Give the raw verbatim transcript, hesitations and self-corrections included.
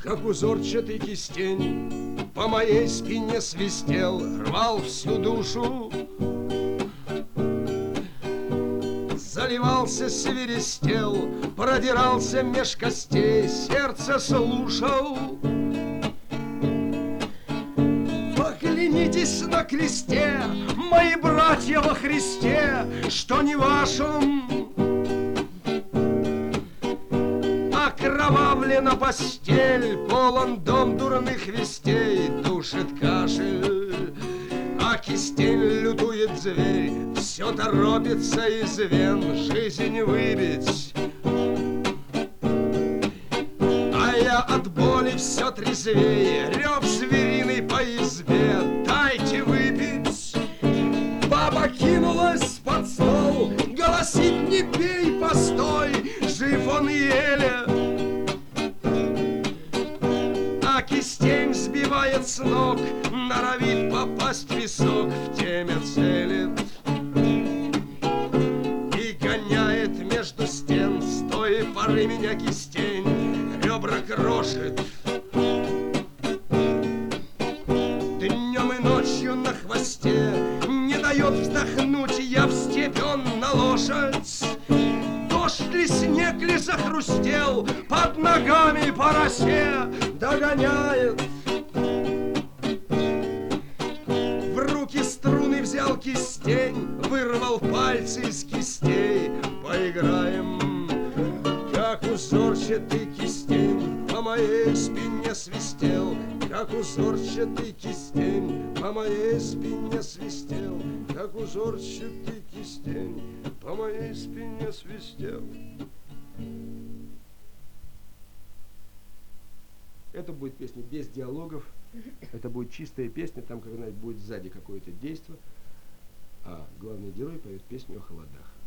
как узорчатый кистень, по моей спине свистел, рвал всю душу. Заливался, свиристел, продирался меж костей, сердце слушал. Поклянитесь на кресте, мои братья во Христе, что не вашим окровавлена постель, полон дом дурных вестей, душит кашель, а кистень лютует зверь, все торопится из вен жизнь выбить. А я от боли все трезвее, рев звериный по избе, дайте выпить. Баба кинулась под стол, голосит: не пей, постой, жив он еле. А кистень сбивает с ног, норовит попасть в висок, в теме целит и гоняет между стен. С той поры меня кистень ребра крошит, днем и ночью на хвосте, не дает вздохнуть, я в степь, он на лошадь. Дождь ли, снег ли захрустел под ногами по росе, догоняет. В руки струны взял кистень, вырвал пальцы из кистей. Поиграем, как узорчатый кистень по моей спине свистел, как узорчатый кистень по моей спине свистел, как узорчатый кистень по моей спине свистел. Это будет песня без диалогов, это будет чистая песня, там когда будет сзади какое-то действие, а главный герой поет песню о холодах.